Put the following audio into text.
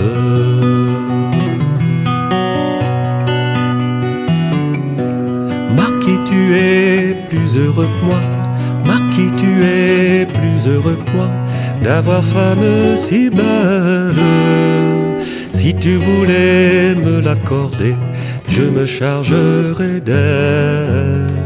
Marquis, tu es plus heureux que moi. Marquis, tu es plus heureux que moi d'avoir femme si belle. Si tu voulais me l'accorder, je me chargerais d'elle.